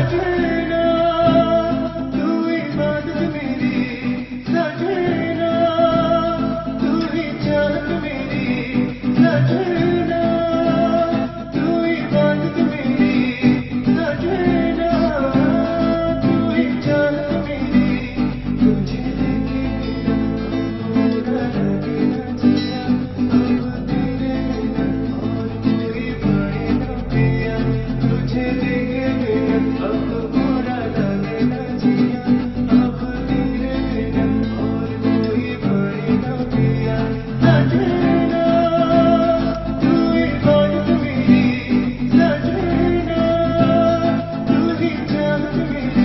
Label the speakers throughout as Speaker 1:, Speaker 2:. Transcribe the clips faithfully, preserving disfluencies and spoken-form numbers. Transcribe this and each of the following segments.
Speaker 1: सजना तू इबादत मेरी, सजना तू ही चाहत मेरी, सजना तू इबादत मेरी, सजना तू ही चाहत मेरी। तुझे देखे बिना अब पूरा लगे न जिया, अब तेरे बिना और कोई भाई न पिया। तुझे देखे बिना अब पूरा लगे न जिया, अब तेरे बिना और कोई भाई न पिया। सजना तू इबादत मेरी, सजना तू ही चाहत मेरी।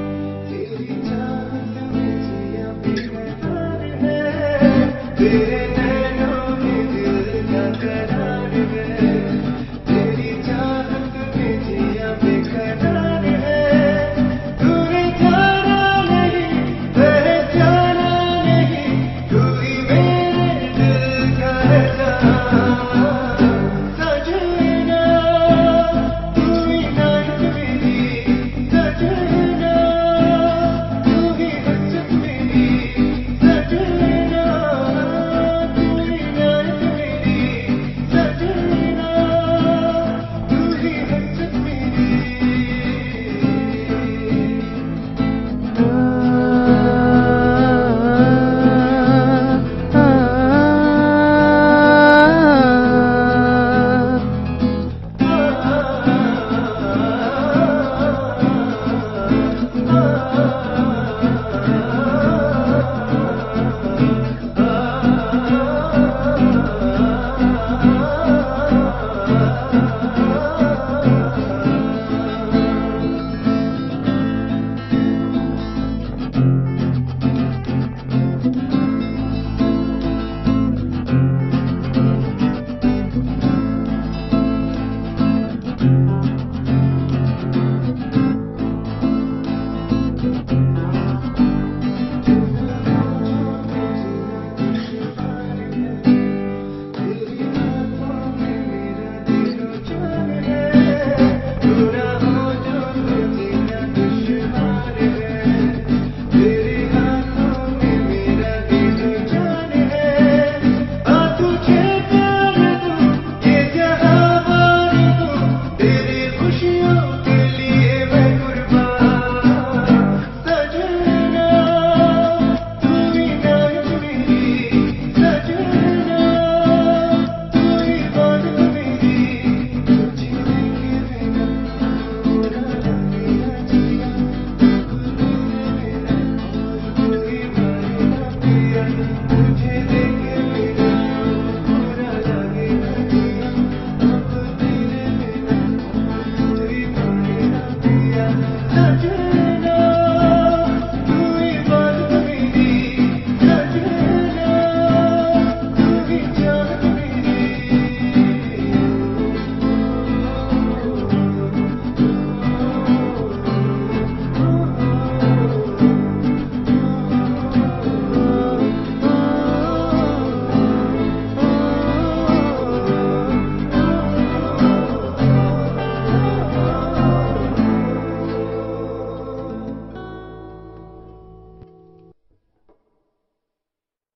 Speaker 1: तेरी चाहत में जिया बेकरार है, तेरे